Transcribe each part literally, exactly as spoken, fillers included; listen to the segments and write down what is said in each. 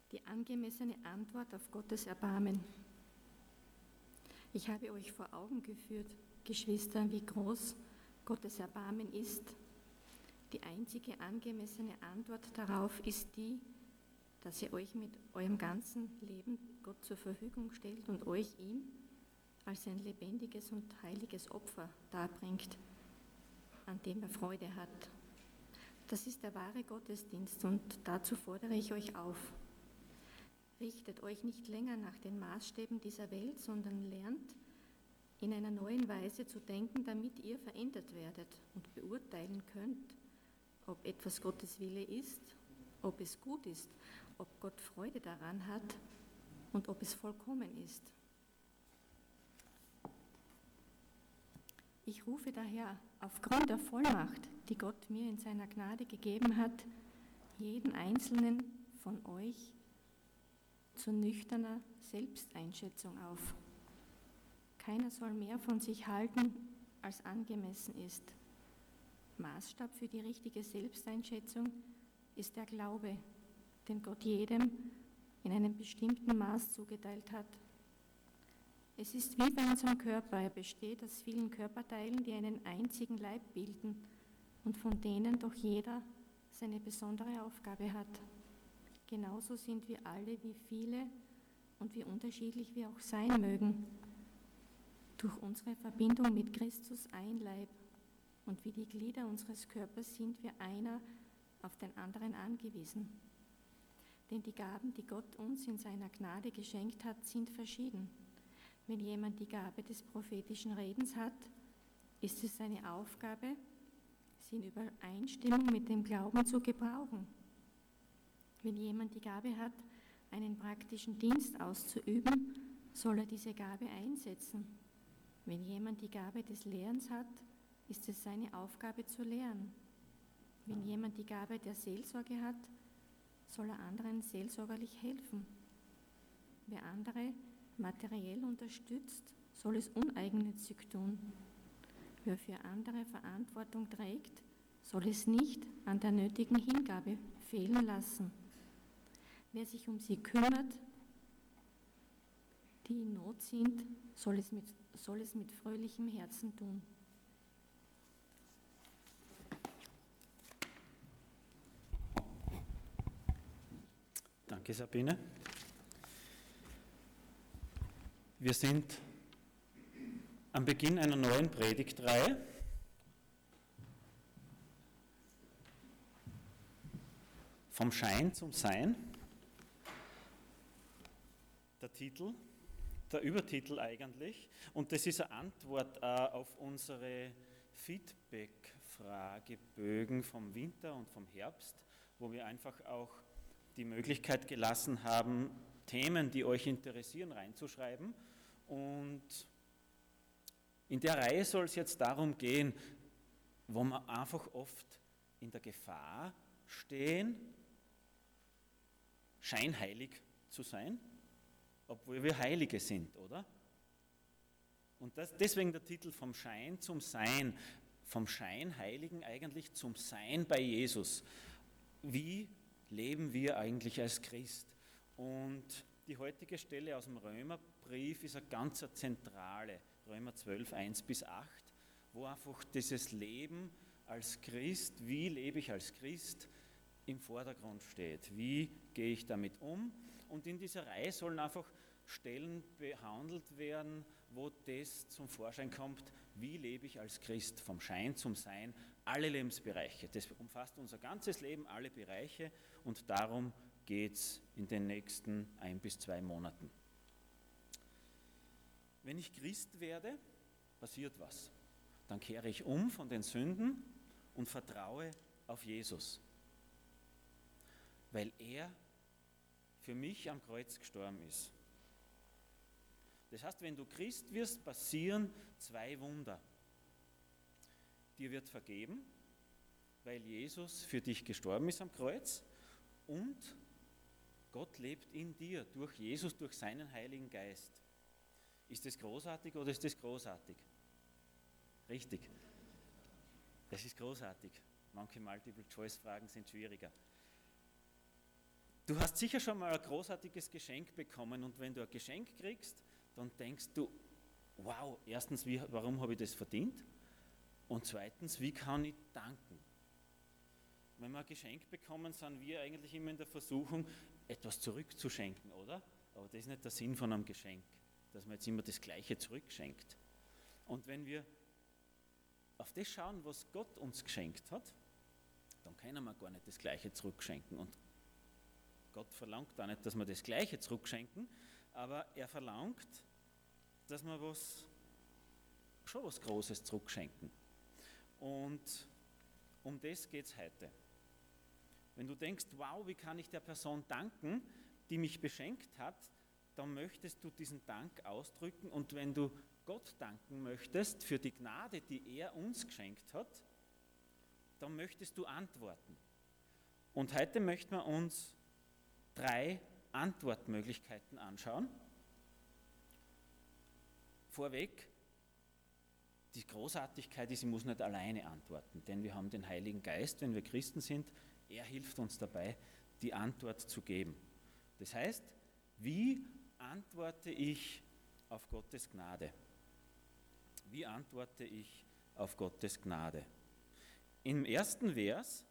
Die angemessene Antwort auf Gottes Erbarmen. Ich habe euch vor Augen geführt, Geschwister, wie groß Gottes Erbarmen ist. Die einzige angemessene Antwort darauf ist die, dass ihr euch mit eurem ganzen Leben Gott zur Verfügung stellt und euch ihm als ein lebendiges und heiliges Opfer darbringt, an dem er Freude hat. Das ist der wahre Gottesdienst und dazu fordere ich euch auf. Richtet euch nicht länger nach den Maßstäben dieser Welt, sondern lernt, in einer neuen Weise zu denken, damit ihr verändert werdet und beurteilen könnt, ob etwas Gottes Wille ist, ob es gut ist, ob Gott Freude daran hat und ob es vollkommen ist. Ich rufe daher aufgrund der Vollmacht, die Gott mir in seiner Gnade gegeben hat, jeden Einzelnen von euch zu nüchterner Selbsteinschätzung auf. Keiner soll mehr von sich halten, als angemessen ist. Maßstab für die richtige Selbsteinschätzung ist der Glaube, den Gott jedem in einem bestimmten Maß zugeteilt hat. Es ist wie bei unserem Körper, er besteht aus vielen Körperteilen, die einen einzigen Leib bilden und von denen doch jeder seine besondere Aufgabe hat. Genauso sind wir alle, wie viele und wie unterschiedlich wir auch sein mögen, durch unsere Verbindung mit Christus ein Leib. Und wie die Glieder unseres Körpers sind wir einer auf den anderen angewiesen. Denn die Gaben, die Gott uns in seiner Gnade geschenkt hat, sind verschieden. Wenn jemand die Gabe des prophetischen Redens hat, ist es seine Aufgabe, sie in Übereinstimmung mit dem Glauben zu gebrauchen. Wenn jemand die Gabe hat, einen praktischen Dienst auszuüben, soll er diese Gabe einsetzen. Wenn jemand die Gabe des Lehrens hat, ist es seine Aufgabe zu lehren. Wenn jemand die Gabe der Seelsorge hat, soll er anderen seelsorgerlich helfen. Wer andere materiell unterstützt, soll es uneigennützig tun. Wer für andere Verantwortung trägt, soll es nicht an der nötigen Hingabe fehlen lassen. Wer sich um sie kümmert, die in Not sind, soll es mit, soll es mit fröhlichem Herzen tun. Danke, Sabine. Wir sind am Beginn einer neuen Predigtreihe. Vom Schein zum Sein. Der Titel, der Übertitel eigentlich, und das ist eine Antwort äh, auf unsere Feedback-Fragebögen vom Winter und vom Herbst, wo wir einfach auch die Möglichkeit gelassen haben, Themen, die euch interessieren, reinzuschreiben. Und in der Reihe soll es jetzt darum gehen, wo wir einfach oft in der Gefahr stehen, scheinheilig zu sein, obwohl wir Heilige sind, oder? Und das, deswegen der Titel vom Schein zum Sein, vom Scheinheiligen eigentlich zum Sein bei Jesus. Wie leben wir eigentlich als Christ? Und die heutige Stelle aus dem Römerbrief ist eine ganz zentrale, Römer zwölf, eins bis acht, wo einfach dieses Leben als Christ, wie lebe ich als Christ, im Vordergrund steht. Wie gehe ich damit um? Und in dieser Reihe sollen einfach Stellen behandelt werden, wo das zum Vorschein kommt, wie lebe ich als Christ, vom Schein zum Sein, alle Lebensbereiche. Das umfasst unser ganzes Leben, alle Bereiche, und darum geht es in den nächsten ein bis zwei Monaten. Wenn ich Christ werde, passiert was. Dann kehre ich um von den Sünden und vertraue auf Jesus, weil er für mich am Kreuz gestorben ist. Das heißt, wenn du Christ wirst, passieren zwei Wunder. Dir wird vergeben, weil Jesus für dich gestorben ist am Kreuz, und Gott lebt in dir durch Jesus, durch seinen Heiligen Geist. Ist das großartig oder ist das großartig? Richtig. Das ist großartig. Manche Multiple-Choice-Fragen sind schwieriger. Du hast sicher schon mal ein großartiges Geschenk bekommen und wenn du ein Geschenk kriegst, dann denkst du, wow, erstens, wie, warum habe ich das verdient? Und zweitens, wie kann ich danken? Wenn wir ein Geschenk bekommen, sind wir eigentlich immer in der Versuchung, etwas zurückzuschenken, oder? Aber das ist nicht der Sinn von einem Geschenk, dass man jetzt immer das Gleiche zurückschenkt. Und wenn wir auf das schauen, was Gott uns geschenkt hat, dann können wir gar nicht das Gleiche zurückschenken. Und Gott verlangt auch nicht, dass wir das Gleiche zurückschenken, aber er verlangt, dass wir was, schon was Großes zurückschenken. Und um das geht es heute. Wenn du denkst, wow, wie kann ich der Person danken, die mich beschenkt hat, dann möchtest du diesen Dank ausdrücken. Und wenn du Gott danken möchtest für die Gnade, die er uns geschenkt hat, dann möchtest du antworten. Und heute möchten wir uns drei Antwortmöglichkeiten anschauen. Vorweg, die Großartigkeit ist, ich muss nicht alleine antworten, denn wir haben den Heiligen Geist, wenn wir Christen sind, er hilft uns dabei, die Antwort zu geben. Das heißt, wie antworte ich auf Gottes Gnade? Wie antworte ich auf Gottes Gnade? Im ersten Vers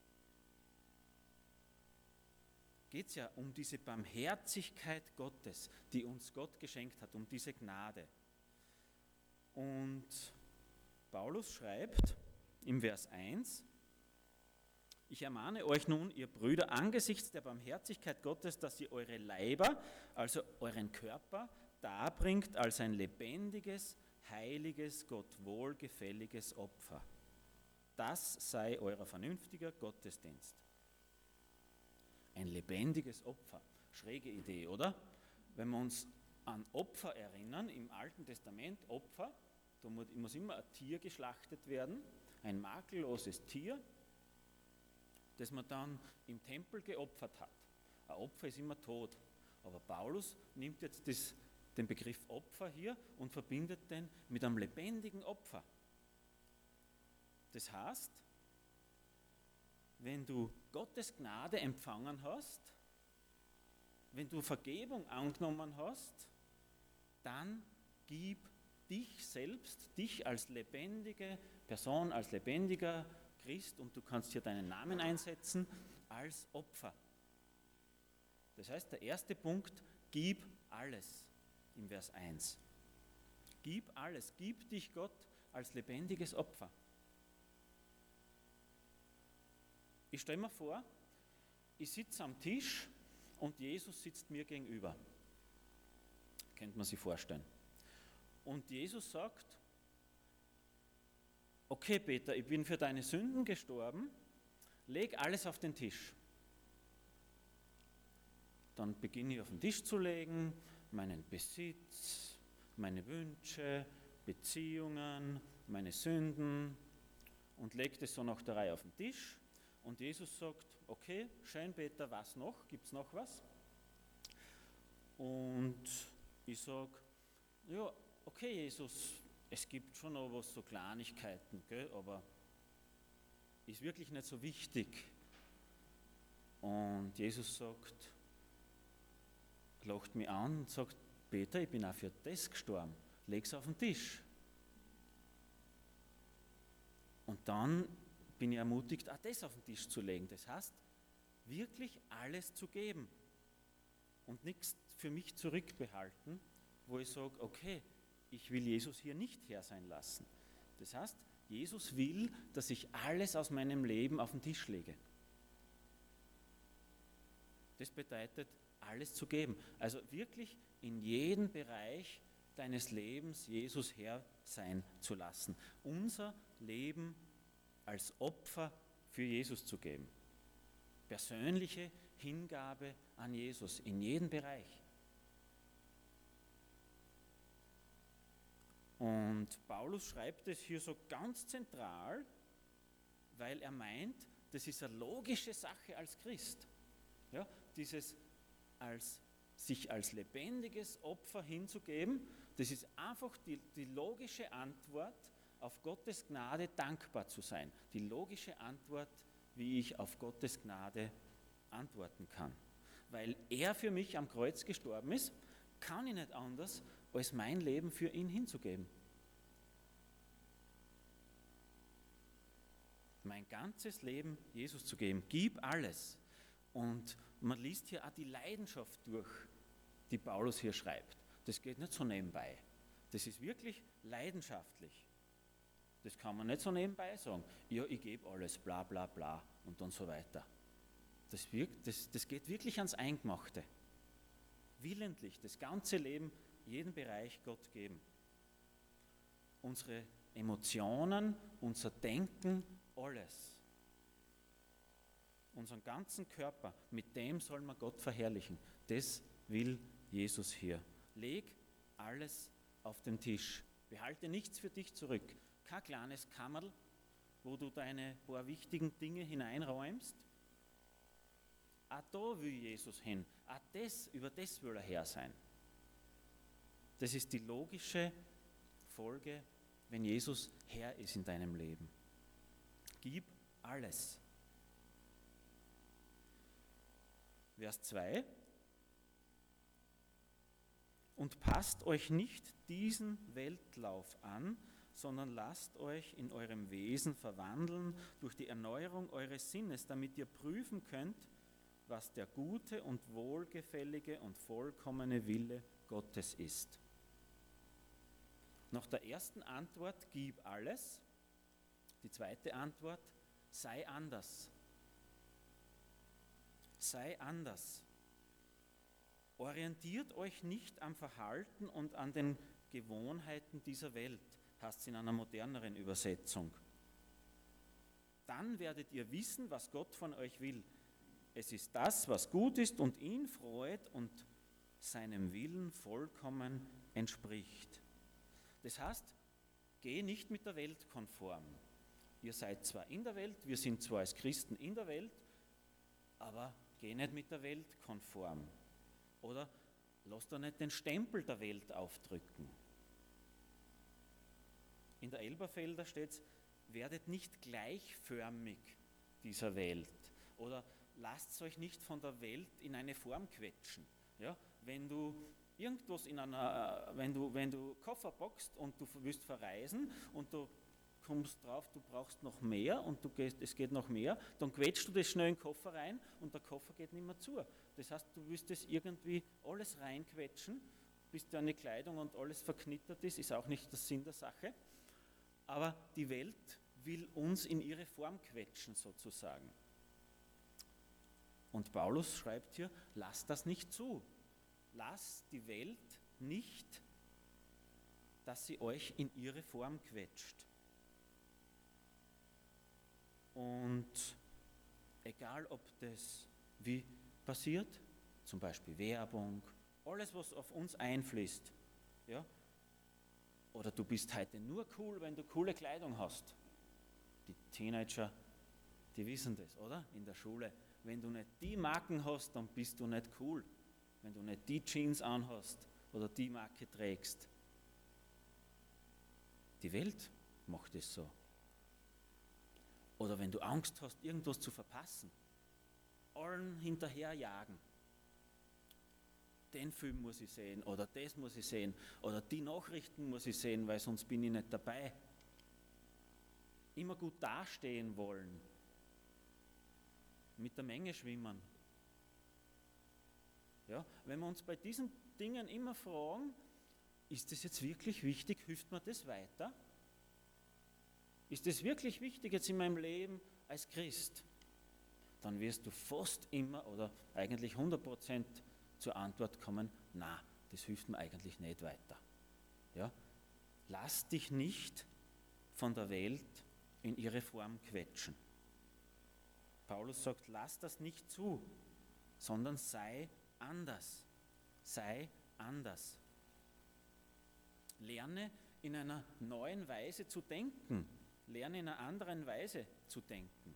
geht es ja um diese Barmherzigkeit Gottes, die uns Gott geschenkt hat, um diese Gnade. Und Paulus schreibt im Vers eins, ich ermahne euch nun, ihr Brüder, angesichts der Barmherzigkeit Gottes, dass ihr eure Leiber, also euren Körper, darbringt als ein lebendiges, heiliges, Gott wohlgefälliges Opfer. Das sei euer vernünftiger Gottesdienst. Ein lebendiges Opfer. Schräge Idee, oder? Wenn wir uns an Opfer erinnern, im Alten Testament Opfer, da muss immer ein Tier geschlachtet werden, ein makelloses Tier, das man dann im Tempel geopfert hat. Ein Opfer ist immer tot. Aber Paulus nimmt jetzt das, den Begriff Opfer hier und verbindet den mit einem lebendigen Opfer. Das heißt, wenn du Gottes Gnade empfangen hast, wenn du Vergebung angenommen hast, dann gib dich selbst, dich als lebendige Person, als lebendiger Christ, und du kannst hier deinen Namen einsetzen, als Opfer. Das heißt, der erste Punkt, gib alles im Vers eins. Gib alles, gib dich Gott als lebendiges Opfer. Ich stelle mir vor, ich sitze am Tisch und Jesus sitzt mir gegenüber. Könnte man sich vorstellen. Und Jesus sagt, okay Peter, ich bin für deine Sünden gestorben, leg alles auf den Tisch. Dann beginne ich auf den Tisch zu legen, meinen Besitz, meine Wünsche, Beziehungen, meine Sünden und lege das so nach der Reihe auf den Tisch. Und Jesus sagt, okay, schön Peter, was noch? Gibt es noch was? Und ich sage, ja, okay Jesus, es gibt schon noch was, so Kleinigkeiten, gell, aber ist wirklich nicht so wichtig. Und Jesus sagt, lacht mich an und sagt, Peter, ich bin auch für das gestorben, leg's auf den Tisch. Und dann bin ich ermutigt, auch das auf den Tisch zu legen. Das heißt, wirklich alles zu geben und nichts für mich zurückbehalten, wo ich sage, okay, ich will Jesus hier nicht her sein lassen. Das heißt, Jesus will, dass ich alles aus meinem Leben auf den Tisch lege. Das bedeutet, alles zu geben. Also wirklich in jedem Bereich deines Lebens Jesus Herr sein zu lassen. Unser Leben als Opfer für Jesus zu geben. Persönliche Hingabe an Jesus in jedem Bereich. Und Paulus schreibt es hier so ganz zentral, weil er meint, das ist eine logische Sache als Christ. Ja, dieses als, sich als lebendiges Opfer hinzugeben, das ist einfach die, die logische Antwort, auf Gottes Gnade dankbar zu sein. Die logische Antwort, wie ich auf Gottes Gnade antworten kann. weil er für mich am Kreuz gestorben ist, kann ich nicht anders, als mein Leben für ihn hinzugeben. Mein ganzes Leben Jesus zu geben. Gib alles. Und man liest hier auch die Leidenschaft durch, die Paulus hier schreibt. Das geht nicht so nebenbei. Das ist wirklich leidenschaftlich. Das kann man nicht so nebenbei sagen. Ja, ich gebe alles, bla bla bla und dann so weiter. Das, wirkt, das, das geht wirklich ans Eingemachte. Willentlich, das ganze Leben, jeden Bereich Gott geben. Unsere Emotionen, unser Denken, alles. Unseren ganzen Körper, mit dem soll man Gott verherrlichen. Das will Jesus hier. Leg alles auf den Tisch. Behalte nichts für dich zurück. Kein kleines Kammerl, wo du deine paar wichtigen Dinge hineinräumst. Auch da will Jesus hin. Auch das, über das will er Herr sein. Das ist die logische Folge, wenn Jesus Herr ist in deinem Leben. Gib alles. Vers zwei. Und passt euch nicht diesen Weltlauf an, sondern lasst euch in eurem Wesen verwandeln durch die Erneuerung eures Sinnes, damit ihr prüfen könnt, was der gute und wohlgefällige und vollkommene Wille Gottes ist. Nach der ersten Antwort, gib alles. Die zweite Antwort, sei anders. Sei anders. Orientiert euch nicht am Verhalten und an den Gewohnheiten dieser Welt, heißt es in einer moderneren Übersetzung. Dann werdet ihr wissen, was Gott von euch will. Es ist das, was gut ist und ihn freut und seinem Willen vollkommen entspricht. Das heißt, geh nicht mit der Welt konform. Ihr seid zwar in der Welt, wir sind zwar als Christen in der Welt, aber geh nicht mit der Welt konform. Oder lass dir nicht den Stempel der Welt aufdrücken. In der Elberfelder steht es, werdet nicht gleichförmig dieser Welt. Oder lasst euch nicht von der Welt in eine Form quetschen. Ja? Wenn du irgendwas in einer, wenn du, wenn du Koffer packst und du willst verreisen und du kommst drauf, du brauchst noch mehr und du gehst, es geht noch mehr, dann quetschst du das schnell in den Koffer rein und der Koffer geht nicht mehr zu. Das heißt, du willst das irgendwie alles reinquetschen, bis deine Kleidung und alles verknittert ist, ist auch nicht der Sinn der Sache. Aber die Welt will uns in ihre Form quetschen sozusagen. Und Paulus schreibt hier, lasst das nicht zu. Lasst die Welt nicht, dass sie euch in ihre Form quetscht. Und egal, ob das wie passiert, zum Beispiel Werbung, alles, was auf uns einfließt, ja, oder du bist heute nur cool, wenn du coole Kleidung hast. Die Teenager, die wissen das, oder? In der Schule. Wenn du nicht die Marken hast, dann bist du nicht cool. Wenn du nicht die Jeans anhast oder die Marke trägst. Die Welt macht es so. Oder wenn du Angst hast, irgendwas zu verpassen, allen hinterherjagen. Den Film muss ich sehen oder das muss ich sehen oder die Nachrichten muss ich sehen, weil sonst bin ich nicht dabei. Immer gut dastehen wollen. Mit der Menge schwimmen. Ja, wenn wir uns bei diesen Dingen immer fragen, ist das jetzt wirklich wichtig, hilft mir das weiter? Ist das wirklich wichtig jetzt in meinem Leben als Christ? Dann wirst du fast immer oder eigentlich hundert Prozent zur Antwort kommen, na, das hilft mir eigentlich nicht weiter. Ja? Lass dich nicht von der Welt in ihre Form quetschen. Paulus sagt, lass das nicht zu, sondern sei anders. Sei anders. Lerne in einer neuen Weise zu denken. Lerne in einer anderen Weise zu denken.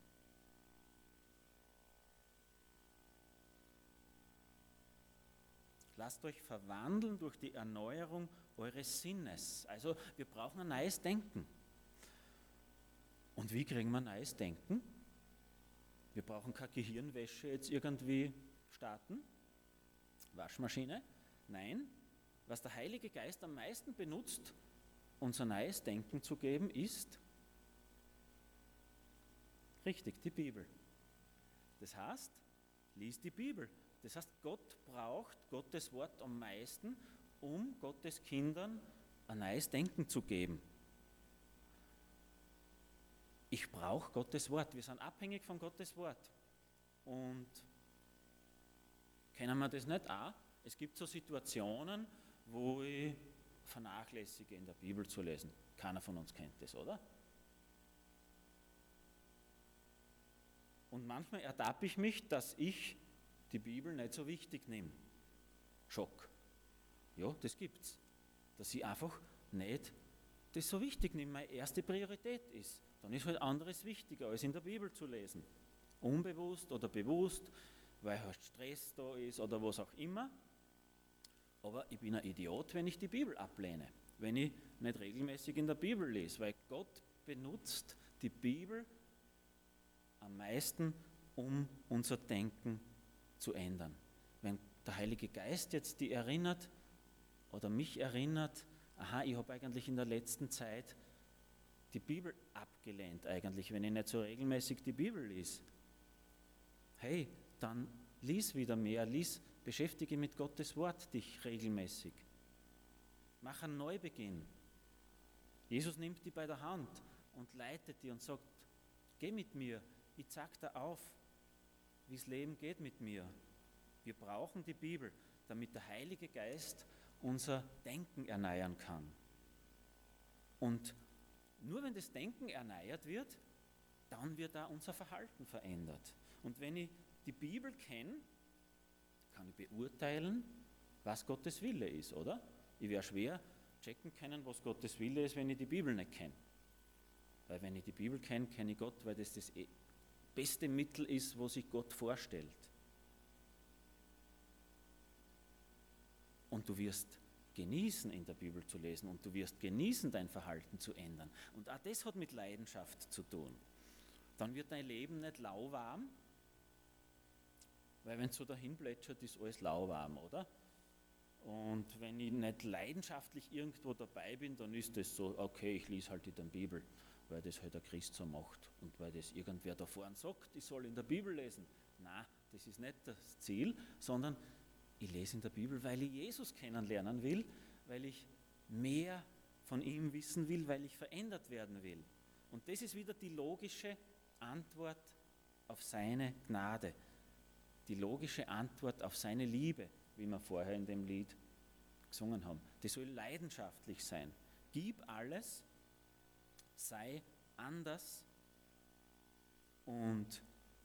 Lasst euch verwandeln durch die Erneuerung eures Sinnes. Also wir brauchen ein neues Denken. Und wie kriegen wir ein neues Denken? Wir brauchen keine Gehirnwäsche jetzt irgendwie starten. Waschmaschine? Nein, was der Heilige Geist am meisten benutzt, unser neues Denken zu geben, ist richtig, die Bibel. Das heißt, lies die Bibel. Das heißt, Gott braucht Gottes Wort am meisten, um Gottes Kindern ein neues Denken zu geben. Ich brauche Gottes Wort. Wir sind abhängig von Gottes Wort. Und kennen wir das nicht auch? Es gibt so Situationen, wo ich vernachlässige, in der Bibel zu lesen. Keiner von uns kennt das, oder? Und manchmal ertappe ich mich, dass ich die Bibel nicht so wichtig nehme. Schock. Ja, das gibt's. Dass ich einfach nicht das so wichtig nehme, meine erste Priorität ist. Dann ist halt anderes wichtiger, als in der Bibel zu lesen. Unbewusst oder bewusst, weil halt Stress da ist oder was auch immer. Aber ich bin ein Idiot, wenn ich die Bibel ablehne, wenn ich nicht regelmäßig in der Bibel lese, weil Gott benutzt die Bibel am meisten, um unser Denken zu ändern. Wenn der Heilige Geist jetzt die erinnert oder mich erinnert, aha, ich habe eigentlich in der letzten Zeit die Bibel abgelehnt eigentlich, wenn ich nicht so regelmäßig die Bibel lese. Hey, dann lies wieder mehr, lies, beschäftige mit Gottes Wort dich regelmäßig. Mach einen Neubeginn. Jesus nimmt dich bei der Hand und leitet dich und sagt, geh mit mir, ich zeig dir auf, wie das Leben geht mit mir. Wir brauchen die Bibel, damit der Heilige Geist unser Denken erneuern kann. Und nur wenn das Denken erneuert wird, dann wird auch unser Verhalten verändert. Und wenn ich die Bibel kenne, kann ich beurteilen, was Gottes Wille ist, oder? Ich werde schwer checken können, was Gottes Wille ist, wenn ich die Bibel nicht kenne. Weil wenn ich die Bibel kenne, kenne ich Gott, weil das das beste Mittel ist, wo sich Gott vorstellt. Und du wirst genießen, in der Bibel zu lesen, und du wirst genießen, dein Verhalten zu ändern. Und auch das hat mit Leidenschaft zu tun. Dann wird dein Leben nicht lauwarm, weil wenn es so dahin plätschert, ist alles lauwarm, oder? Und wenn ich nicht leidenschaftlich irgendwo dabei bin, dann ist das so, okay, ich lese halt in der Bibel, weil das halt der Christ so macht und weil das irgendwer da vorne sagt, ich soll in der Bibel lesen. Nein, das ist nicht das Ziel, sondern ich lese in der Bibel, weil ich Jesus kennenlernen will, weil ich mehr von ihm wissen will, weil ich verändert werden will. Und das ist wieder die logische Antwort auf seine Gnade, die logische Antwort auf seine Liebe, wie wir vorher in dem Lied gesungen haben. Die soll leidenschaftlich sein. Gib alles, sei anders und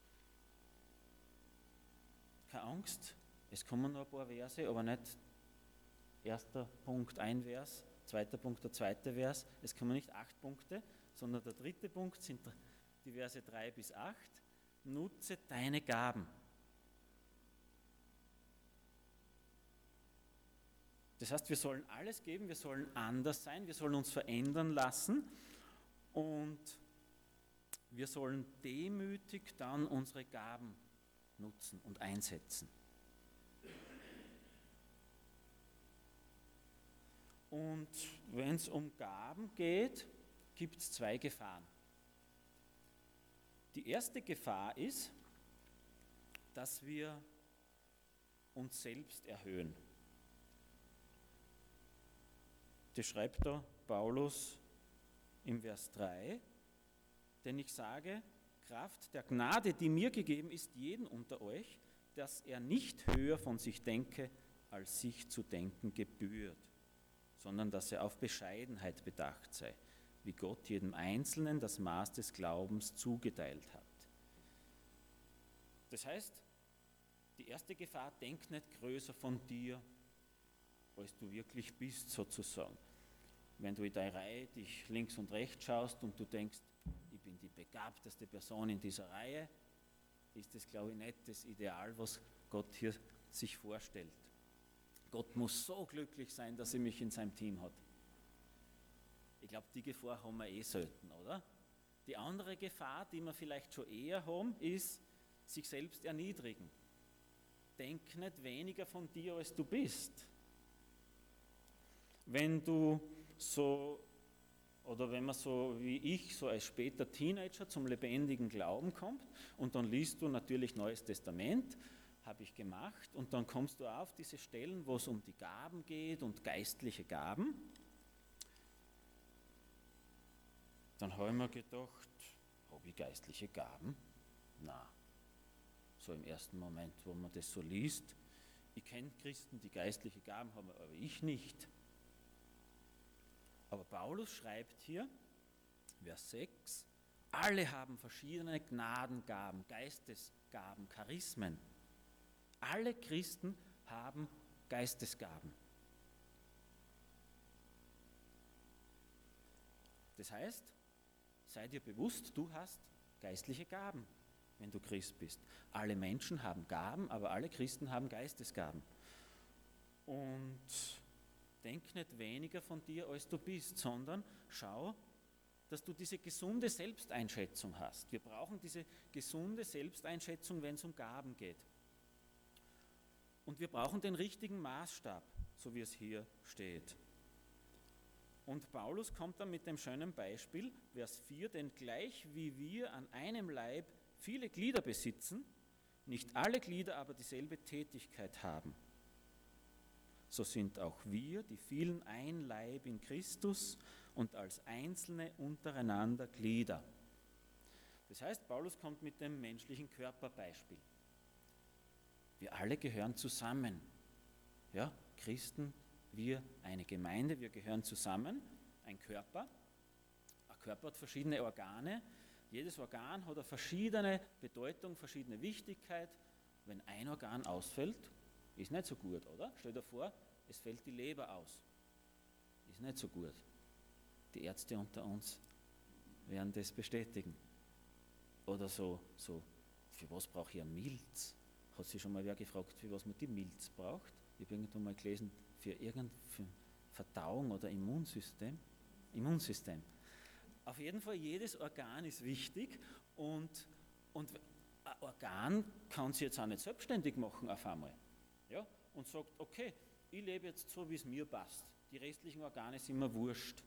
keine Angst. Es kommen noch ein paar Verse, aber nicht erster Punkt ein Vers, zweiter Punkt der zweite Vers. Es kommen nicht acht Punkte, sondern der dritte Punkt sind die Verse drei bis acht. Nutze deine Gaben. Das heißt, wir sollen alles geben, wir sollen anders sein, wir sollen uns verändern lassen und wir sollen demütig dann unsere Gaben nutzen und einsetzen. Und wenn es um Gaben geht, gibt es zwei Gefahren. Die erste Gefahr ist, dass wir uns selbst erhöhen. Das schreibt da Paulus im Vers drei, denn ich sage, Kraft der Gnade, die mir gegeben ist, jeden unter euch, dass er nicht höher von sich denke, als sich zu denken gebührt, sondern dass er auf Bescheidenheit bedacht sei, wie Gott jedem Einzelnen das Maß des Glaubens zugeteilt hat. Das heißt, die erste Gefahr, denk nicht größer von dir, als du wirklich bist, sozusagen. Wenn du in deine Reihe dich links und rechts schaust und du denkst, ich bin die begabteste Person in dieser Reihe, ist das, glaube ich, nicht das Ideal, was Gott hier sich vorstellt. Gott muss so glücklich sein, dass er mich in seinem Team hat. Ich glaube, die Gefahr haben wir eh selten, oder? Die andere Gefahr, die wir vielleicht schon eher haben, ist, sich selbst erniedrigen. denk nicht weniger von dir, als du bist. Wenn du so, oder wenn man so wie ich, so als später Teenager zum lebendigen Glauben kommt und dann liest du natürlich Neues Testament, habe ich gemacht, und dann kommst du auf diese Stellen, wo es um die Gaben geht und geistliche Gaben. Dann habe ich mir gedacht, habe ich geistliche Gaben? Na, so im ersten Moment, wo man das so liest. Ich kenne Christen, die geistliche Gaben haben, aber ich nicht. Aber Paulus schreibt hier, Vers sechs, alle haben verschiedene Gnadengaben, Geistesgaben, Charismen. Alle Christen haben Geistesgaben. Das heißt, sei dir bewusst, du hast geistliche Gaben, wenn du Christ bist. Alle Menschen haben Gaben, aber alle Christen haben Geistesgaben. Und denk nicht weniger von dir, als du bist, sondern schau, dass du diese gesunde Selbsteinschätzung hast. Wir brauchen diese gesunde Selbsteinschätzung, wenn es um Gaben geht. Und wir brauchen den richtigen Maßstab, so wie es hier steht. Und Paulus kommt dann mit dem schönen Beispiel, Vers vier, denn gleich wie wir an einem Leib viele Glieder besitzen, nicht alle Glieder aber dieselbe Tätigkeit haben, so sind auch wir, die vielen, ein Leib in Christus und als Einzelne untereinander Glieder. Das heißt, Paulus kommt mit dem menschlichen Körperbeispiel. Wir alle gehören zusammen. Ja, Christen, wir, eine Gemeinde, wir gehören zusammen, ein Körper. Ein Körper hat verschiedene Organe. Jedes Organ hat eine verschiedene Bedeutung, verschiedene Wichtigkeit. Wenn ein Organ ausfällt, ist nicht so gut, oder? Stell dir vor, es fällt die Leber aus. Ist nicht so gut. Die Ärzte unter uns werden das bestätigen. Oder so, so für was brauche ich eine Milz? Hat sich schon mal wer gefragt, für was man die Milz braucht? Ich habe irgendwann mal gelesen, für irgendeine Verdauung oder Immunsystem. Immunsystem. Auf jeden Fall, jedes Organ ist wichtig, und, und ein Organ kann sich jetzt auch nicht selbstständig machen auf einmal. Ja? Und sagt, okay, ich lebe jetzt so, wie es mir passt. Die restlichen Organe sind mir wurscht.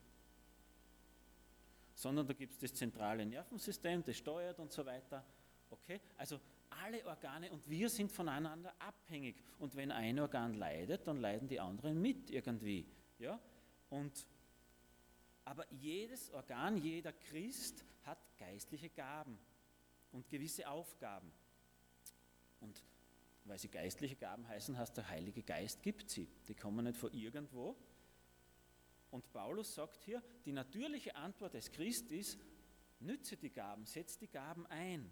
Sondern da gibt es das zentrale Nervensystem, das steuert und so weiter. Okay? Also alle Organe, und wir sind voneinander abhängig. Und wenn ein Organ leidet, dann leiden die anderen mit irgendwie. Ja? Und, aber jedes Organ, jeder Christ hat geistliche Gaben und gewisse Aufgaben. Und weil sie geistliche Gaben heißen, heißt der Heilige Geist gibt sie. Die kommen nicht von irgendwo. Und Paulus sagt hier, die natürliche Antwort des Christen ist, nütze die Gaben, setz die Gaben ein.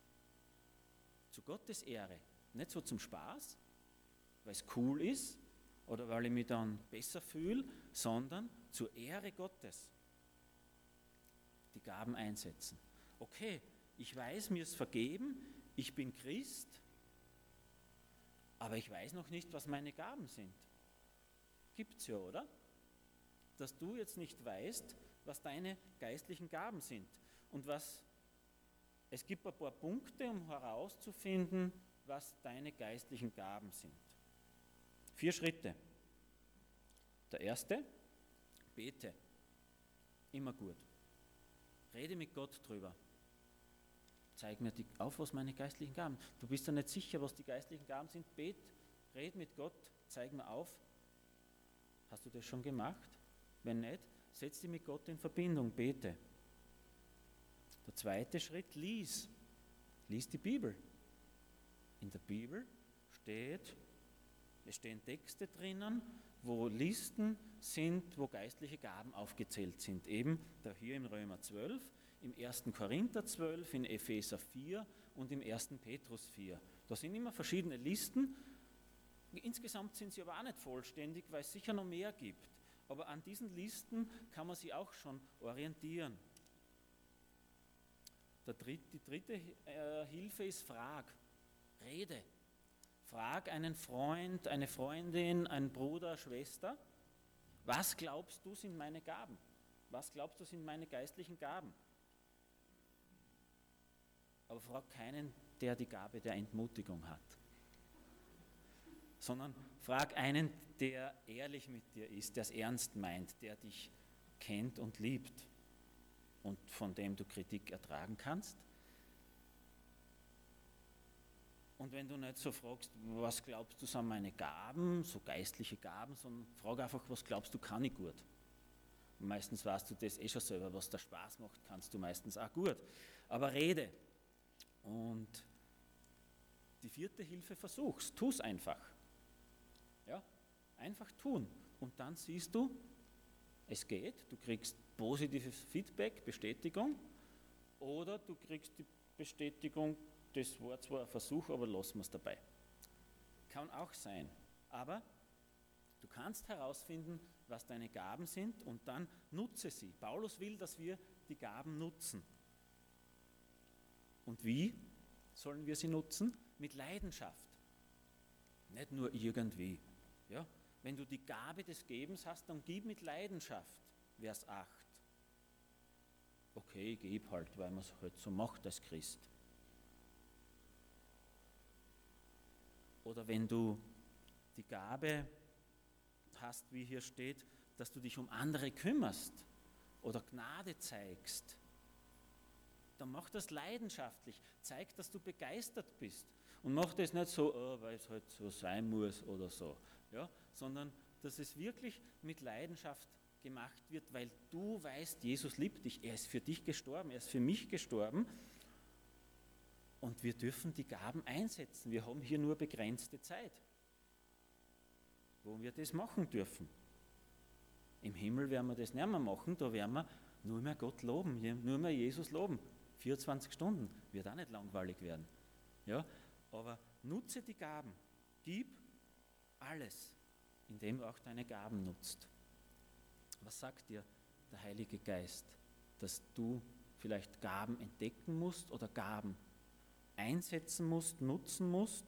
Zu Gottes Ehre. Nicht so zum Spaß, weil es cool ist oder weil ich mich dann besser fühle, sondern zur Ehre Gottes. Die Gaben einsetzen. Okay, ich weiß, mir ist vergeben, ich bin Christ, aber ich weiß noch nicht, was meine Gaben sind. Gibt's ja, oder? Dass du jetzt nicht weißt, was deine geistlichen Gaben sind und was. Es gibt ein paar Punkte, um herauszufinden, was deine geistlichen Gaben sind. Vier Schritte. Der erste, bete. Immer gut. Rede mit Gott drüber. Zeig mir die, auf, was meine geistlichen Gaben sind. Du bist ja nicht sicher, was die geistlichen Gaben sind. Bet, red mit Gott, zeig mir auf. Hast du das schon gemacht? Wenn nicht, setz dich mit Gott in Verbindung, bete. Der zweite Schritt, lies. Lies die Bibel. In der Bibel steht, es stehen Texte drinnen, wo Listen sind, wo geistliche Gaben aufgezählt sind. Eben da hier im Römer zwölf, im ersten Korinther zwölf, in Epheser vier und im ersten Petrus vier. Da sind immer verschiedene Listen. Insgesamt sind sie aber auch nicht vollständig, weil es sicher noch mehr gibt. Aber an diesen Listen kann man sich auch schon orientieren. Der dritte, die dritte äh, Hilfe ist Frag, Rede. Frag einen Freund, eine Freundin, einen Bruder, Schwester, was glaubst du sind meine Gaben? Was glaubst du sind meine geistlichen Gaben? Aber frag keinen, der die Gabe der Entmutigung hat. sondern frag einen, der ehrlich mit dir ist, der es ernst meint, der dich kennt und liebt und von dem du Kritik ertragen kannst. Und wenn du nicht so fragst, was glaubst du sind meine Gaben, so geistliche Gaben, sondern frag einfach, was glaubst du kann ich gut. Und meistens weißt du das eh schon selber, was dir Spaß macht, kannst du meistens auch gut. Aber rede. Und die vierte Hilfe, versuch's, tu's einfach. Ja, einfach tun. Und dann siehst du, es geht, du kriegst positives Feedback, Bestätigung, oder du kriegst die Bestätigung, das war zwar ein Versuch, aber lassen wir es dabei. Kann auch sein. Aber du kannst herausfinden, was deine Gaben sind und dann nutze sie. Paulus will, dass wir die Gaben nutzen. Und wie sollen wir sie nutzen? Mit Leidenschaft. Nicht nur irgendwie. Ja? Wenn du die Gabe des Gebens hast, dann gib mit Leidenschaft. Vers acht. Okay, gib halt, weil man es halt so macht als Christ. Oder wenn du die Gabe hast, wie hier steht, dass du dich um andere kümmerst oder Gnade zeigst, dann mach das leidenschaftlich. Zeig, dass du begeistert bist. Und mach das nicht so, oh, weil es halt so sein muss oder so, ja? Sondern dass es wirklich mit Leidenschaft gemacht wird, weil du weißt, Jesus liebt dich, er ist für dich gestorben, er ist für mich gestorben. Und wir dürfen die Gaben einsetzen. Wir haben hier nur begrenzte Zeit, wo wir das machen dürfen. Im Himmel werden wir das nicht mehr machen, da werden wir nur mehr Gott loben, nur mehr Jesus loben. vierundzwanzig Stunden, wird auch nicht langweilig werden. Ja? Aber nutze die Gaben, gib alles, indem du auch deine Gaben nutzt. Was sagt dir der Heilige Geist? Dass du vielleicht Gaben entdecken musst oder Gaben einsetzen musst, nutzen musst?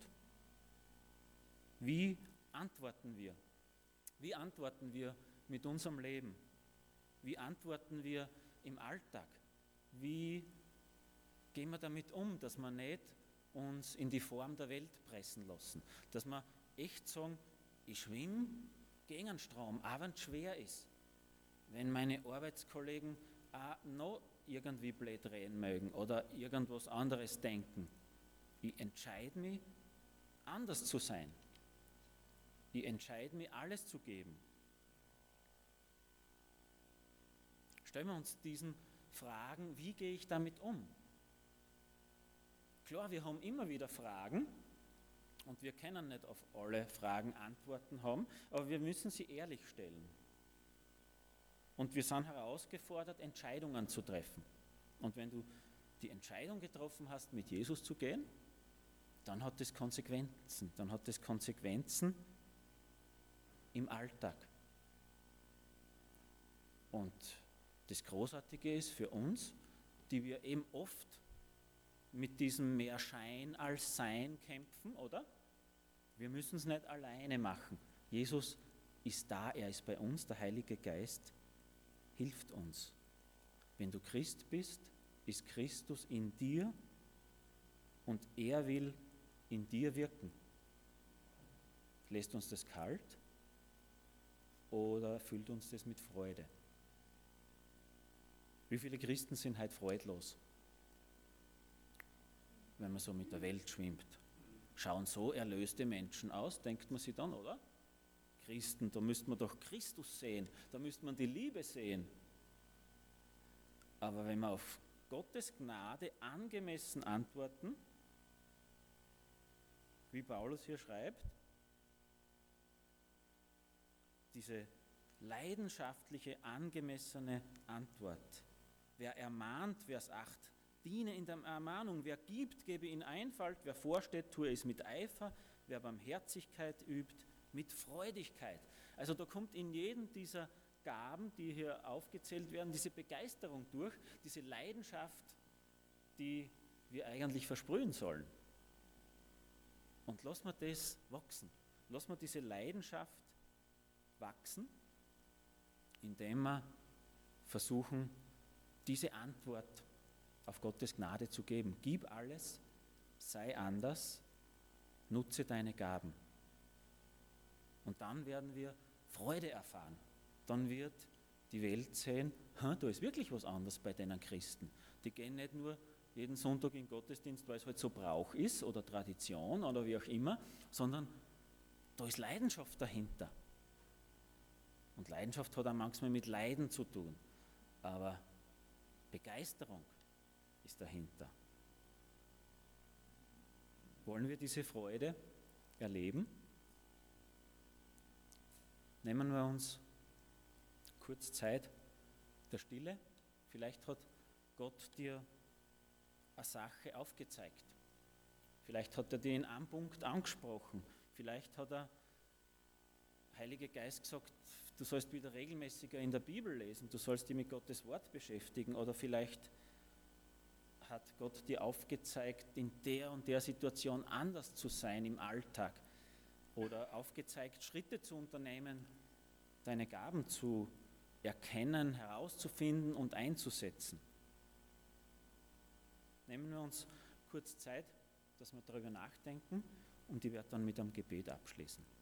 Wie antworten wir? Wie antworten wir mit unserem Leben? Wie antworten wir im Alltag? Wie gehen wir damit um, dass wir nicht uns in die Form der Welt pressen lassen? Dass wir echt sagen, ich schwimme gegen den Strom, auch wenn es schwer ist. Wenn meine Arbeitskollegen auch noch irgendwie blöd reden mögen oder irgendwas anderes denken. Ich entscheide mich, anders zu sein. Ich entscheide mich, alles zu geben. Stellen wir uns diesen Fragen, wie gehe ich damit um? Klar, wir haben immer wieder Fragen und wir können nicht auf alle Fragen Antworten haben, aber wir müssen sie ehrlich stellen. Und wir sind herausgefordert, Entscheidungen zu treffen. Und wenn du die Entscheidung getroffen hast, mit Jesus zu gehen, dann hat das Konsequenzen. Dann hat das Konsequenzen im Alltag. Und das Großartige ist für uns, die wir eben oft mit diesem mehr Schein als Sein kämpfen, oder? Wir müssen es nicht alleine machen. Jesus ist da, er ist bei uns, der Heilige Geist hilft uns. Wenn du Christ bist, ist Christus in dir und er will in dir wirken. Lässt uns das kalt oder erfüllt uns das mit Freude? Wie viele Christen sind heute freudlos, wenn man so mit der Welt schwimmt? Schauen so erlöste Menschen aus, denkt man sich dann, oder? Christen, da müsste man doch Christus sehen, da müsste man die Liebe sehen. Aber wenn wir auf Gottes Gnade angemessen antworten, wie Paulus hier schreibt, diese leidenschaftliche, angemessene Antwort. Wer ermahnt, Vers acht, diene in der Ermahnung. Wer gibt, gebe in Einfalt. Wer vorsteht, tue es mit Eifer. Wer Barmherzigkeit übt, mit Freudigkeit. Also da kommt in jedem dieser Gaben, die hier aufgezählt werden, diese Begeisterung durch, diese Leidenschaft, die wir eigentlich versprühen sollen. Und lassen wir das wachsen. Lassen wir diese Leidenschaft wachsen, indem wir versuchen, diese Antwort auf Gottes Gnade zu geben. Gib alles, sei anders, nutze deine Gaben. Und dann werden wir Freude erfahren. Dann wird die Welt sehen, da ist wirklich was anderes bei den Christen. Die gehen nicht nur jeden Sonntag in den Gottesdienst, weil es halt so Brauch ist oder Tradition oder wie auch immer, sondern da ist Leidenschaft dahinter. Und Leidenschaft hat auch manchmal mit Leiden zu tun, aber Begeisterung ist dahinter. Wollen wir diese Freude erleben? Nehmen wir uns kurz Zeit der Stille. Vielleicht hat Gott dir eine Sache aufgezeigt. Vielleicht hat er dir in einem Punkt angesprochen. Vielleicht hat der Heilige Geist gesagt, du sollst wieder regelmäßiger in der Bibel lesen, du sollst dich mit Gottes Wort beschäftigen. Oder vielleicht hat Gott dir aufgezeigt, in der und der Situation anders zu sein im Alltag. Oder aufgezeigt, Schritte zu unternehmen, deine Gaben zu erkennen, herauszufinden und einzusetzen. Nehmen wir uns kurz Zeit, dass wir darüber nachdenken und ich werde dann mit einem Gebet abschließen.